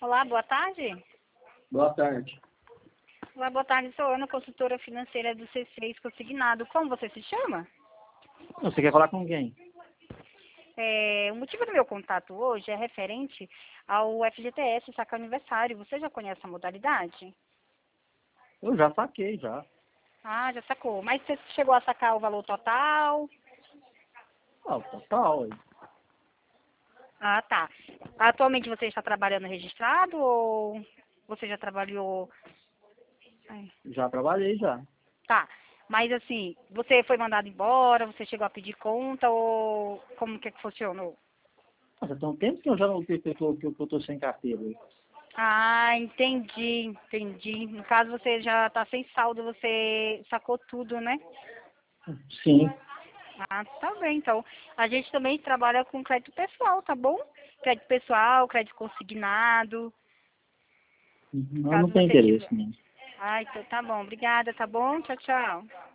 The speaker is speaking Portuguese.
Olá, boa tarde. Boa tarde. Olá, boa tarde. Sou Ana, consultora financeira do C6 Consignado. Como você se chama? Você quer falar com quem? O motivo do meu contato hoje é referente ao FGTS Sacar Aniversário. Você já conhece a modalidade? Eu já saquei, já. Ah, já sacou. Mas você chegou a sacar o valor total? Ah, total. Ah, tá. Atualmente você está trabalhando registrado ou você já trabalhou... Ai, Já trabalhei, já. tá. Mas assim, você foi mandado embora, você chegou a pedir conta ou como que funcionou? Nossa, tem um tempo que eu já não que eu tô sem carteira. Ah, entendi. No caso, você já está sem saldo, você sacou tudo, né? Sim. Ah, tá bem, então. A gente também trabalha com crédito pessoal, tá bom? Crédito pessoal, crédito consignado, Não, caso não tem você tiver. interesse, não. Ah, então tá bom. Obrigada, tá bom? Tchau, tchau.